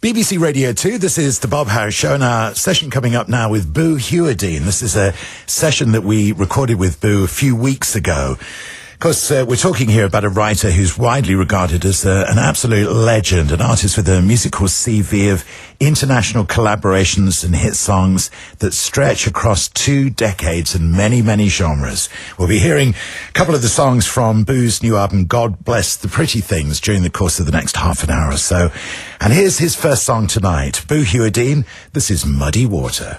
BBC Radio 2, this is the Bob Harris Show, and our session coming up now with Boo Hewerdine. This is a session that we recorded with Boo a few weeks ago. Of course, we're talking here about a writer who's widely regarded as an absolute legend, an artist with a musical CV of international collaborations and hit songs that stretch across 2 decades and many, many genres. We'll be hearing a couple of the songs from Boo's new album, God Bless the Pretty Things, during the course of the next half an hour or so. And here's his first song tonight, Boo Hewerdine. This is Muddy Water.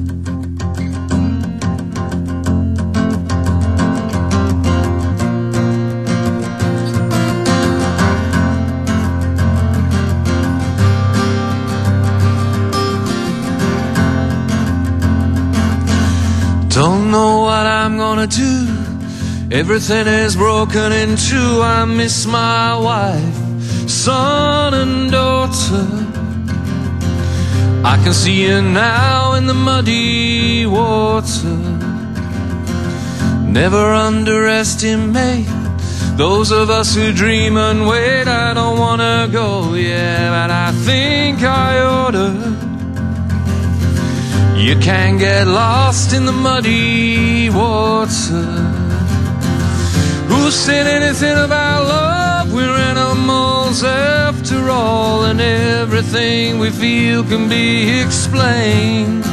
Don't know what I'm gonna do. Everything is broken in two. I miss my wife, son and daughter. I can see you now in the muddy water. Never underestimate those of us who dream and wait. I don't wanna go, yeah, but I think I oughta. You can't get lost in the muddy water. Who said anything about love? We're animals after all, and everything we feel can be explained.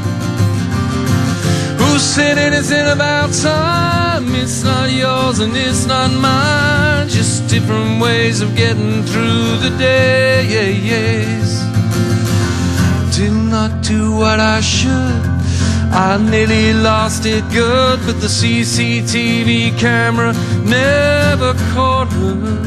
Who said anything about time? It's not yours and it's not mine. Just different ways of getting through the day, yes. Did not do what I should. I nearly lost it good, but the CCTV camera never caught her.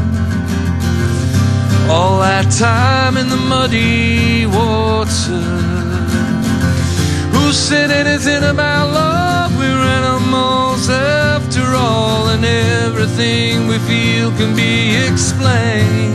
All that time in the muddy water. Who said anything about love? We're animals after all, and everything we feel can be explained.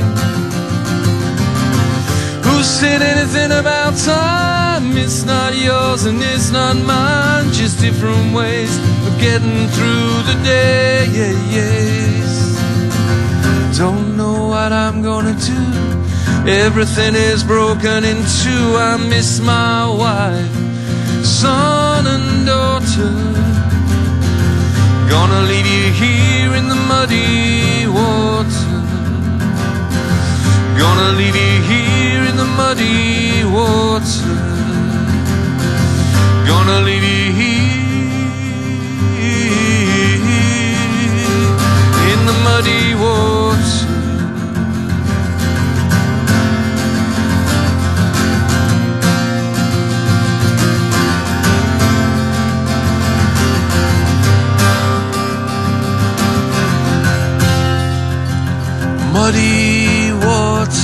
Who said anything about time? It's not yours and it's not mine. Just different ways of getting through the day, yes. Don't know what I'm gonna do. Everything is broken in two. I miss my wife, son and daughter. Gonna leave you here in the muddy water. Gonna leave you here in the muddy water. Gonna leave you here in the muddy water. Muddy water.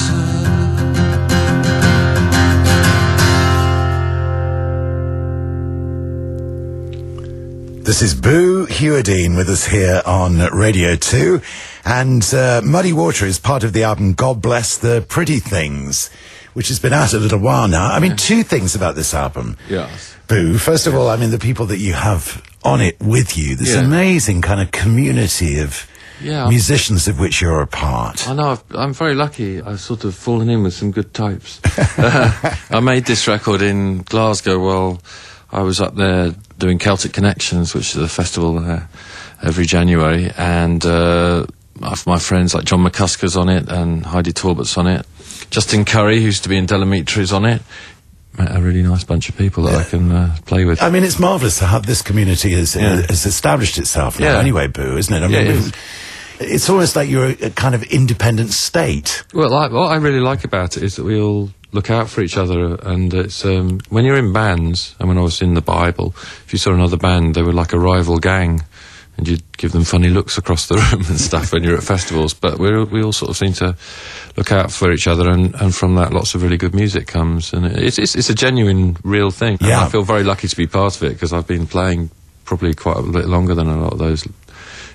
This is Boo Hewerdine with us here on Radio 2, and Muddy Water is part of the album God Bless the Pretty Things, which has been out a little while now. I mean, 2 things about this album. Yes. Boo, first of all, I mean, the people that you have on it with you, this amazing kind of community of musicians of which you're a part. I know, I'm very lucky. I've sort of fallen in with some good types. I made this record in Glasgow while I was up there doing Celtic Connections, which is a festival there every January, and my friends like John McCusker's on it and Heidi Talbot's on it. Justin Curry, who used to be in Delamitri, is on it. Met a really nice bunch of people that I can play with. I mean, it's marvellous to have this community has established itself now anyway, Boo, isn't it? I mean, it's almost like you're a kind of independent state. Well, what I really like about it is that we all look out for each other, and it's when you're in bands, and when I was in the Bible, if you saw another band, they were like a rival gang, and you'd give them funny looks across the room and stuff when you're at festivals. But we all sort of seem to look out for each other, and from that lots of really good music comes, and it's a genuine, real thing. And I feel very lucky to be part of it, because I've been playing probably quite a bit longer than a lot of those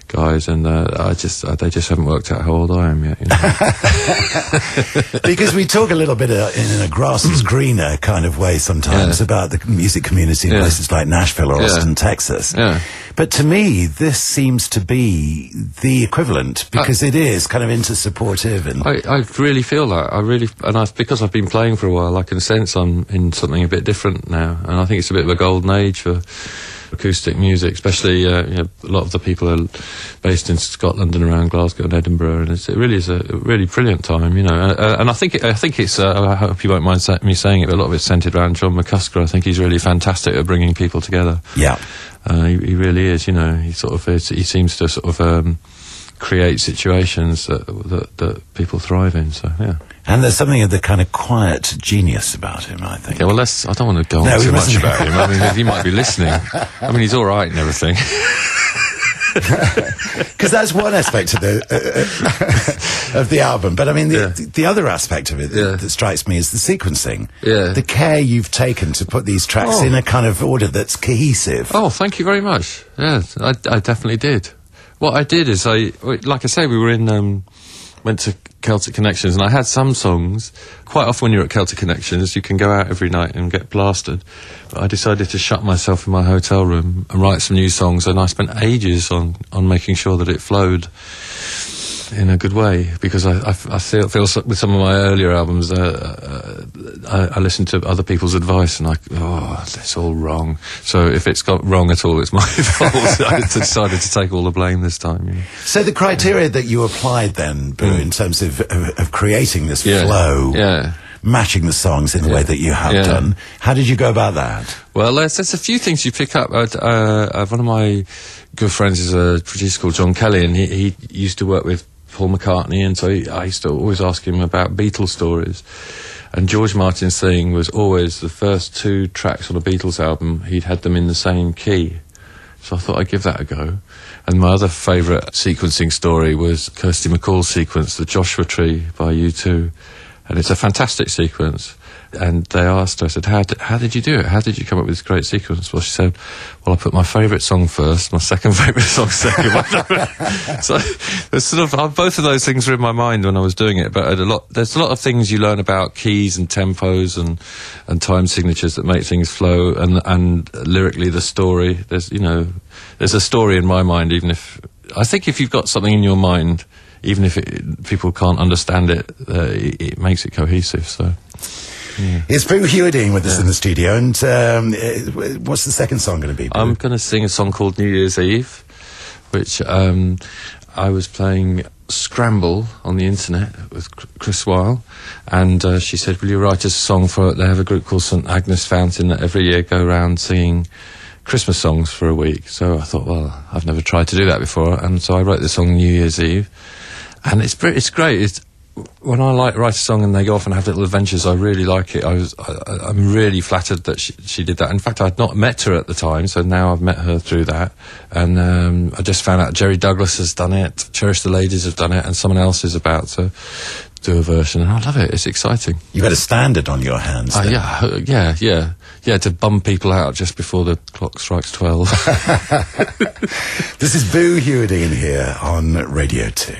guys, and they just haven't worked out how old I am yet. You know? Because we talk a little bit in a grass is greener kind of way sometimes about the music community in places like Nashville or Austin, Texas. Yeah. But to me, this seems to be the equivalent, because it is kind of intersupportive. And I really feel that. Because I've been playing for a while, I can sense I'm in something a bit different now, and I think it's a bit of a golden age for acoustic music, especially a lot of the people are based in Scotland and around Glasgow and Edinburgh, and it really is a really brilliant time, you know. And I think it's. I hope you won't mind me saying it, but a lot of it's centred around John McCusker. I think he's really fantastic at bringing people together. Yeah, he really is. You know, he seems to sort of create situations that people thrive in. So yeah. And there's something of the kind of quiet genius about him, I think. Yeah, well, I don't want to go on too much about him. I mean, he might be listening. I mean, he's all right and everything. Because that's one aspect of the album. But I mean, the other aspect of it that strikes me is the sequencing. Yeah. The care you've taken to put these tracks in a kind of order that's cohesive. Oh, thank you very much. Yeah, I definitely did. What I did is like I say, we were went to Celtic Connections, and I had some songs. Quite often when you're at Celtic Connections, you can go out every night and get blasted. But I decided to shut myself in my hotel room and write some new songs, and I spent ages on making sure that it flowed in a good way, because I feel with some of my earlier albums, I listen to other people's advice and it's all wrong. So if it's got wrong at all, it's my fault. I decided to take all the blame this time. You know? So the criteria that you applied then, Boo, in terms of creating this flow, matching the songs in the way that you have done, how did you go about that? Well, there's a few things you pick up. One of my good friends is a producer called John Kelly, and he used to work with Paul McCartney, and so I used to always ask him about Beatles stories. And George Martin's thing was always the first 2 tracks on a Beatles album, he'd had them in the same key. So I thought I'd give that a go. And my other favourite sequencing story was Kirsty MacColl's sequence, The Joshua Tree by U2. And it's a fantastic sequence. And they asked her, I said, how did you do it? How did you come up with this great sequence? Well, she said, well, I put my favourite song first, my second favourite song second. So there's sort of, both of those things were in my mind when I was doing it, but there's a lot of things you learn about keys and tempos and time signatures that make things flow, and lyrically the story. There's a story in my mind, I think if you've got something in your mind, even if people can't understand it, it makes it cohesive, so... Yeah. It's Boo Hewerdine with us in the studio, and what's the second song going to be, Boo? I'm going to sing a song called New Year's Eve, which I was playing Scramble on the internet with Chris Weil, and she said, will you write us a song for it? They have a group called St Agnes Fountain that every year go around singing Christmas songs for a week. So I thought, well, I've never tried to do that before, and so I wrote the song New Year's Eve, and it's great. When I write a song and they go off and have little adventures, I really like it. I'm really flattered that she did that. In fact, I'd not met her at the time, so now I've met her through that. And I just found out Jerry Douglas has done it, Cherish the Ladies have done it, and someone else is about to do a version. And I love it. It's exciting. You've got a standard on your hands. Yeah, to bum people out just before the clock strikes 12. This is Boo Hewerdine here on Radio 2.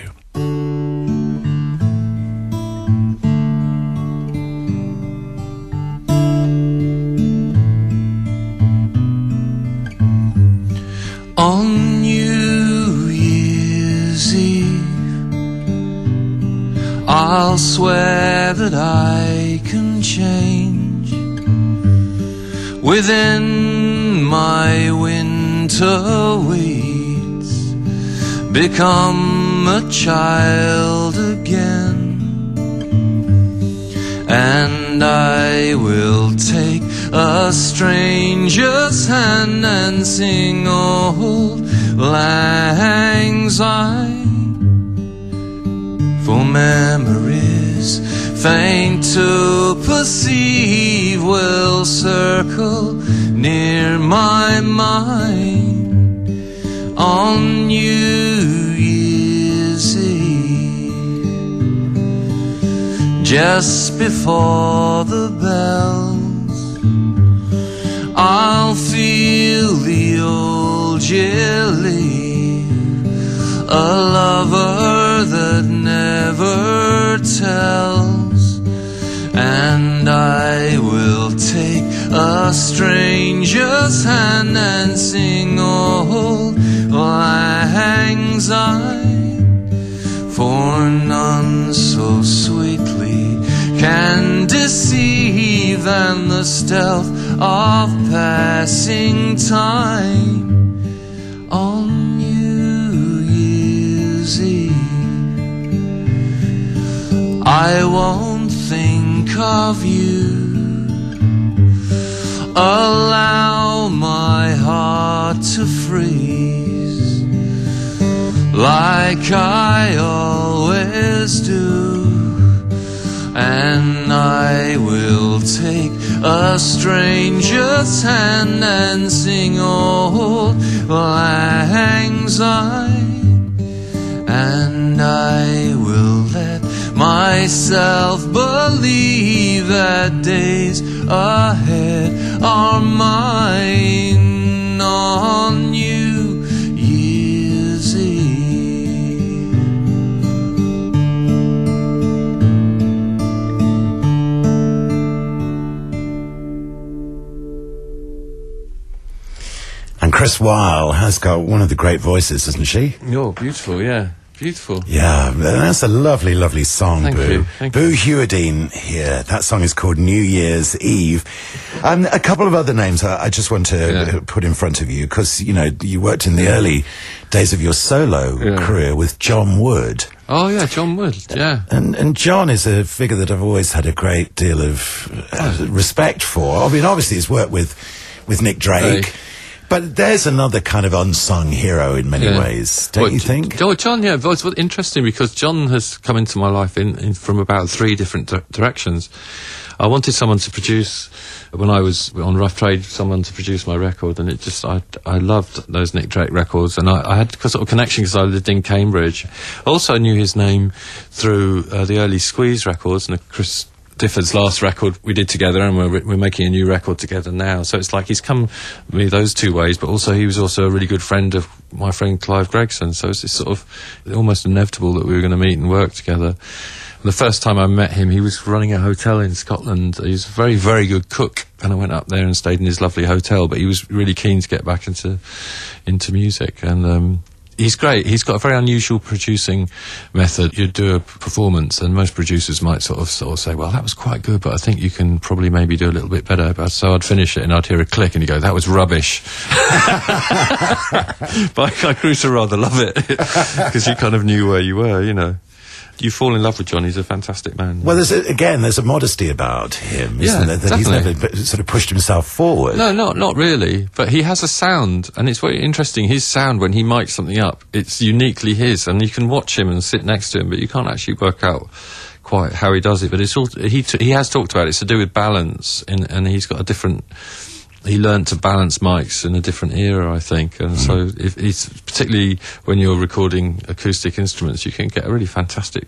On New Year's Eve, I'll swear that I can change within my winter weeds, become a child again, and I will take a stranger's hand and sing Auld Lang Syne, for memories faint to perceive will circle near my mind on New Year's Eve. Just before the bells, I'll feel the old year leave a lover that never tells, and I will take a stranger's hand and sing old lang syne, for none so sweetly can deceive than the stealth of passing time on New Year's Eve. I won't think of you, allow my heart to freeze like I always do, and I will take a stranger's hand and sing old lang syne, and I will let myself believe that days ahead are mine on New Year's Eve. And Chris Weil has got one of the great voices, hasn't she? Oh, beautiful, yeah. Beautiful. Yeah, that's a lovely, lovely song, Thank Boo. you. Thank Boo you. Hewerdine here. That song is called New Year's Eve. A couple of other names I just want to put in front of you, because, you know, you worked in the early days of your solo career with John Wood. Oh, yeah, John Wood, yeah. And John is a figure that I've always had a great deal of respect for. I mean, obviously he's worked with Nick Drake. But there's another kind of unsung hero in many ways, don't you think? John, yeah, it's interesting because John has come into my life in from about three different directions. I wanted someone to produce, when I was on Rough Trade, someone to produce my record, and it just, I loved those Nick Drake records, and I had a sort of connection because I lived in Cambridge. I also knew his name through the early Squeeze records, and Chris Difford's last record we did together, and we're making a new record together now. So it's like he's come me those two ways, but also he was also a really good friend of my friend Clive Gregson. So it's sort of almost inevitable that we were going to meet and work together. The first time I met him, he was running a hotel in Scotland. He was a very, very good cook, and I went up there and stayed in his lovely hotel. But he was really keen to get back into music, and he's great. He's got a very unusual producing method. You do a performance, and most producers might sort of say, well, that was quite good, but I think you can probably maybe do a little bit better. So I'd finish it, and I'd hear a click, and he'd go, that was rubbish. But I grew to rather love it, because you kind of knew where you were, you know. You fall in love with John. He's a fantastic man. Well, there's a modesty about him, isn't there? That definitely. he's never sort of pushed himself forward. No, not really. But he has a sound, and it's very interesting. His sound, when he mics something up, it's uniquely his, and you can watch him and sit next to him, but you can't actually work out quite how he does it. But it's all he has talked about it. It's to do with balance, and he's got a different. He learned to balance mics in a different era, I think, and so it's particularly when you're recording acoustic instruments, you can get a really fantastic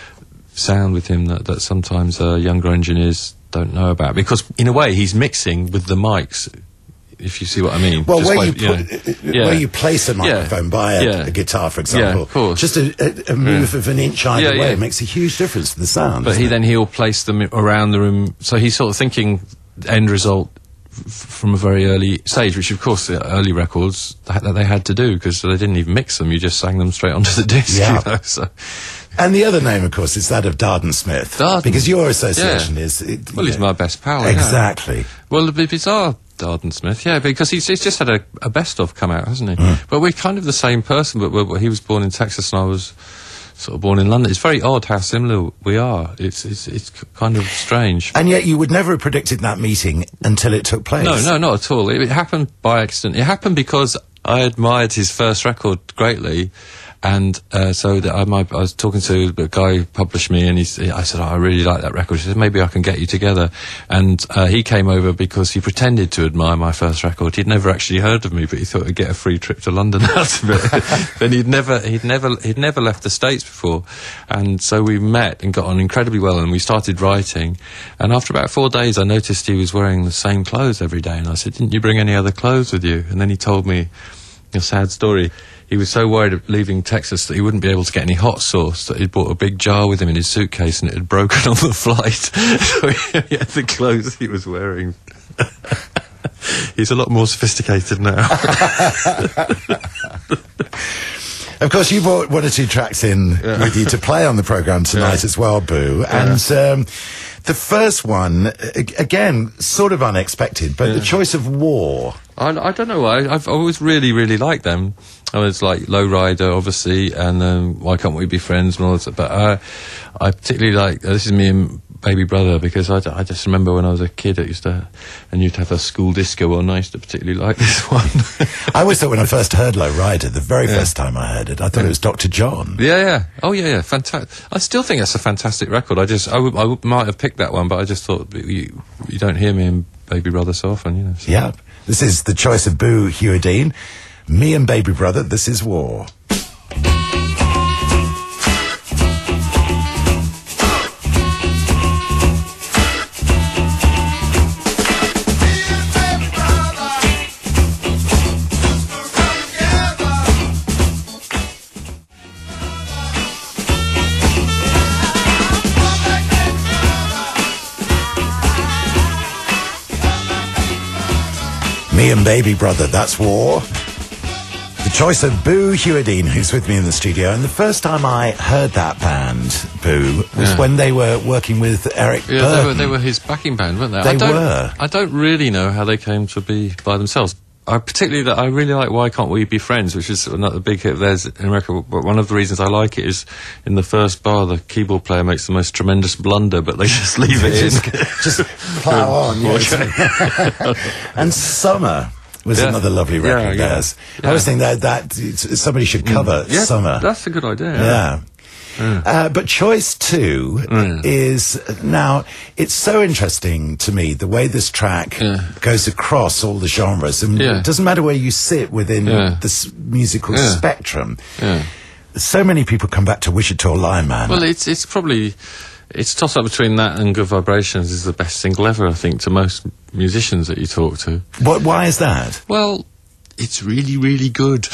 sound with him that sometimes younger engineers don't know about, because in a way he's mixing with the mics, if you see what I mean. Well, just where you place a microphone by a guitar, for example, of course. just a move of an inch either way makes a huge difference to the sound. But he'll place them around the room, so he's sort of thinking end result from a very early stage, which of course the early records that they had to do, because they didn't even mix them, you just sang them straight onto the disc, you know, so. And the other name, of course, is that of Darden Smith. Because your association is... he's my best pal. Exactly. Yeah. Well, the bizarre Darden Smith, because he's just had a best-of come out, hasn't he? But we're kind of the same person, but he was born in Texas and I was sort of born in London. It's very odd how similar we are. It's kind of strange. And yet you would never have predicted that meeting until it took place. No, not at all. It happened by accident. It happened because I admired his first record greatly, and so that I was talking to the guy who published me, and I said, I really like that record. He said, maybe I can get you together. And he came over because he pretended to admire my first record. He'd never actually heard of me, but he thought he'd get a free trip to London out of it. And he'd never left the States before. And so we met and got on incredibly well, and we started writing. And after about 4 days, I noticed he was wearing the same clothes every day. And I said, didn't you bring any other clothes with you? And then he told me a sad story. he was so worried of leaving Texas that he wouldn't be able to get any hot sauce that he'd brought a big jar with him in his suitcase and it had broken on the flight. So he had the clothes he was wearing. He's a lot more sophisticated now. Of course, you brought one or two tracks in with you to play on the programme tonight as well, Boo. And the first one, again, sort of unexpected, but the choice of War. I don't know why. I've always really, really liked them. I was like Lowrider, obviously, and Why Can't We Be Friends and all that. But I particularly like, this is me and Baby Brother, because I just remember when I was a kid, and you'd have a school disco on. I used to particularly like this one. I always thought when I first heard Lowrider, the very first time I heard it, I thought it was Dr. John. Yeah. Oh, yeah. Fantastic. I still think that's a fantastic record. I might have picked that one, but I just thought you don't hear me in Baby Brother so often, you know. So. Yeah. This is the choice of Boo Hewerdine. Me and Baby Brother, this is War. Me and Baby Brother, that's War. The choice of Boo Hewerdine, who's with me in the studio. And the first time I heard that band, Boo, was when they were working with Eric Burdon. They were his backing band, weren't they? I don't really know how they came to be by themselves. I really like Why Can't We Be Friends, which is another big hit of theirs in America. But one of the reasons I like it is in the first bar, the keyboard player makes the most tremendous blunder, but they just leave it in. Just plough on. And Summer was another lovely record of theirs. I was thinking that somebody should cover Summer. That's a good idea. Yeah. But choice 2 is now, it's so interesting to me the way this track goes across all the genres, and it doesn't matter where you sit within this musical spectrum. So many people come back to Wichita Lineman. Well, it's toss up between that and Good Vibrations is the best single ever, I think, to most musicians that you talk to. Why is that? Well, it's really, really good.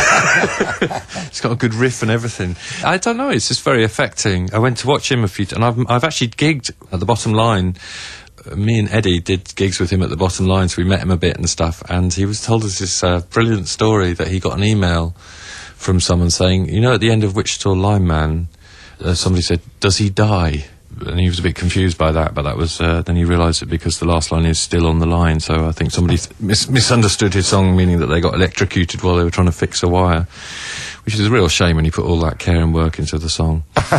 It's got a good riff and everything. I don't know, it's just very affecting. I went to watch him a few times, and I've actually gigged at the Bottom Line. Me and Eddie did gigs with him at the Bottom Line, so we met him a bit and stuff, and he told us this brilliant story that he got an email from someone saying, you know, at the end of Wichita Lineman, somebody said, does he die? And he was a bit confused by that, but that was then he realised it because the last line is still on the line, so I think somebody misunderstood his song, meaning that they got electrocuted while they were trying to fix a wire, which is a real shame when you put all that care and work into the song.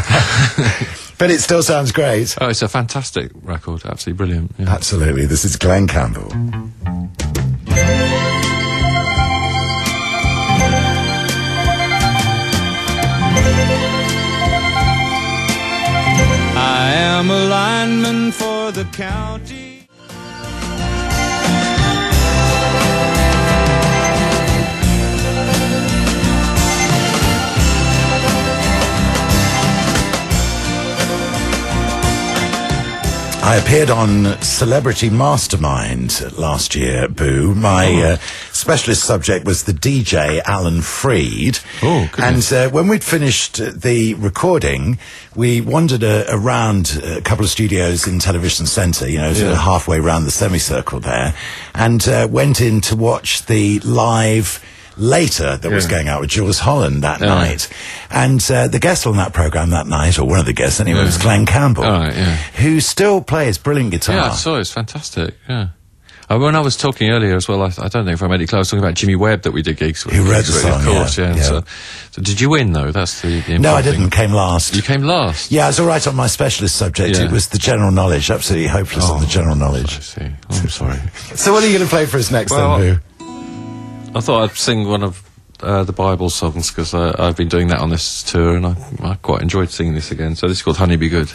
But it still sounds great. Oh, it's a fantastic record, absolutely brilliant. Yeah. Absolutely. This is Glenn Campbell. I am a lineman for the county. I appeared on Celebrity Mastermind last year, Boo. My specialist subject was the DJ Alan Freed. Oh, goodness. And when we'd finished the recording, we wandered around a couple of studios in Television Centre, you know, sort of halfway around the semicircle there, and went in to watch the live Later that was going out with Jules Holland that night. And the guest on that programme that night, or one of the guests anyway, was Glenn Campbell, who still plays brilliant guitar. Yeah, I saw it. It's fantastic, when I was talking earlier as well, I don't think if I made it clear, I was talking about Jimmy Webb that we did gigs with. Who read the song, of course, So did you win, though? That's the No, I didn't. Came last. You came last? Yeah, I was all right on my specialist subject. It was the general knowledge. Absolutely hopeless on the general knowledge. I see. I'm sorry. So what are you going to play for us next, then, Boo? I thought I'd sing one of the Bible songs, because I've been doing that on this tour, and I quite enjoyed singing this again. So this is called Honey Be Good.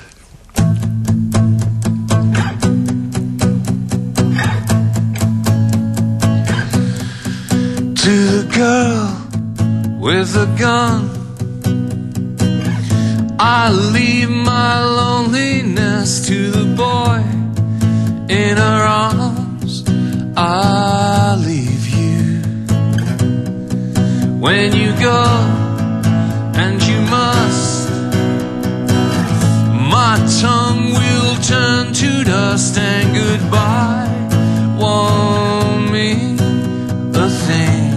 To the girl with a gun, I leave my loneliness. To the boy in her arms, I leave you. when you go, and you must. My tongue will turn to dust, and goodbye won't mean a thing.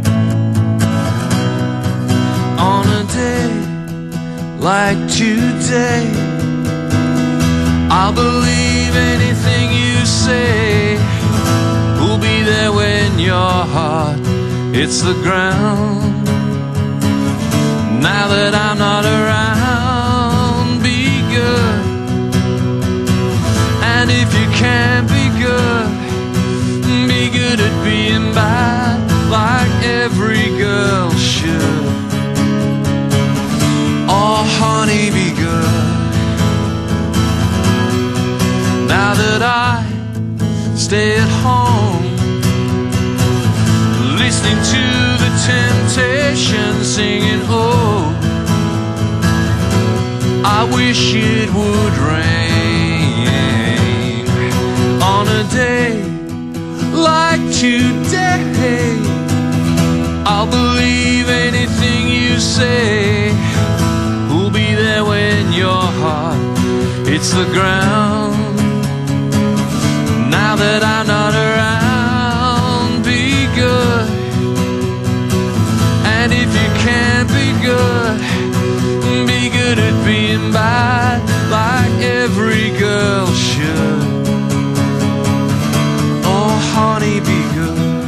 On a day like today, I'll believe anything you say. Who'll be there when your heart hits the ground? Now that I'm not around, be good. And if you can't be good at being bad, like every girl should. Oh, honey, be good. Now that I stay at home, listening to the Temptations singing, oh, I wish it would rain. On a day like today, I'll believe anything you say. Who'll be there when your heart hits the ground? Now that I'm not around, be good. And if you can't be good at being bad, like every girl should. Oh, honey, be good.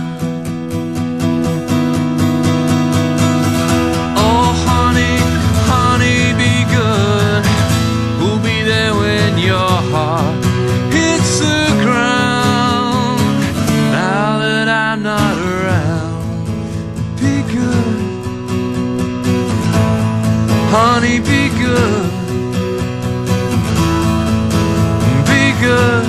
Oh, honey, honey, be good. Who'll be there when your heart hits the ground? Now that I'm not around, be good. Honey, be good. Be good.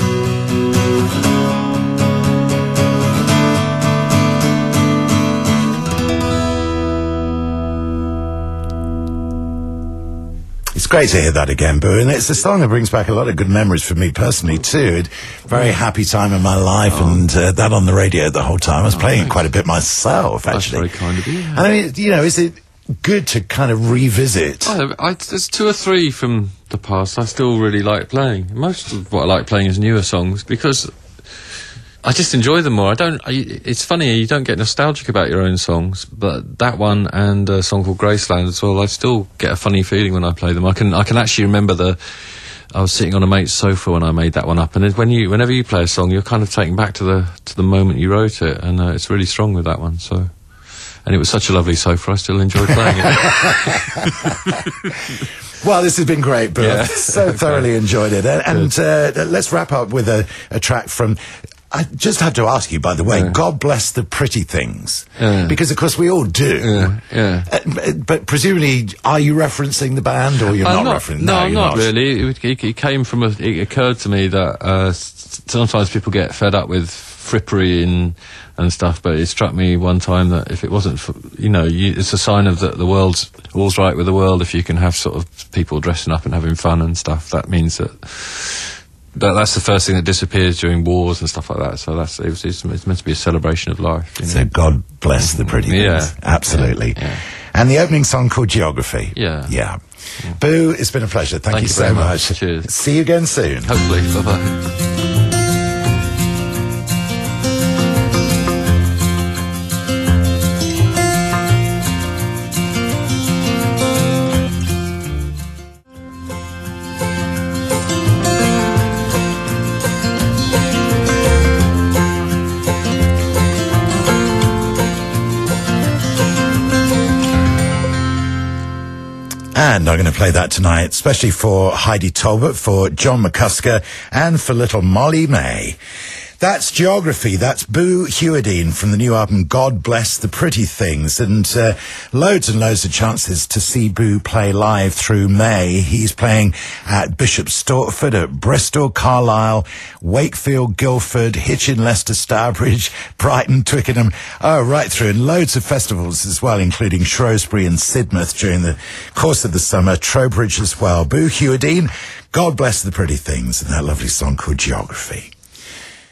It's great to hear that again, Boo, and it's a song that brings back a lot of good memories for me personally too. Very happy time in my life, and that on the radio the whole time. I was playing it quite a bit myself, actually. That's very kind of you. And I mean, you know, is it good to kind of revisit? There's two or three from the past I still really like playing. Most of what I like playing is newer songs, because I just enjoy them more. It's funny, you don't get nostalgic about your own songs, but that one and a song called Graceland as well, I still get a funny feeling when I play them. I can actually remember I was sitting on a mate's sofa when I made that one up, and whenever you play a song, you're kind of taken back to the moment you wrote it, and it's really strong with that one. So, and it was such a lovely sofa, I still enjoy playing it. Well, this has been great, Bill. Yeah. So thoroughly enjoyed it. And let's wrap up with a track from... I just had to ask you, by the way, God Bless the Pretty Things. Because, of course, we all do. But presumably, are you referencing the band, or you're not referencing? No, not really. It came from it occurred to me that sometimes people get fed up with frippery and stuff, but it struck me one time that if it wasn't for, it's a sign of that the world's all's right with the world if you can have sort of people dressing up and having fun and stuff. That means that's the first thing that disappears during wars and stuff like that. So it's meant to be a celebration of life. So God bless the pretty things. Yeah, absolutely. Yeah. And the opening song called Geography. Yeah. Boo, it's been a pleasure. Thank you so much. Cheers. See you again soon. Hopefully. Bye-bye. And I'm going to play that tonight, especially for Heidi Talbot, for John McCusker, and for little Molly May. That's Geography. That's Boo Hewerdine from the new album God Bless the Pretty Things. And loads and loads of chances to see Boo play live through May. He's playing at Bishop Stortford, at Bristol, Carlisle, Wakefield, Guildford, Hitchin, Leicester, Stourbridge, Brighton, Twickenham. Oh, right through. And loads of festivals as well, including Shrewsbury and Sidmouth during the course of the summer. Trowbridge as well. Boo Hewerdine, God Bless the Pretty Things, and that lovely song called Geography.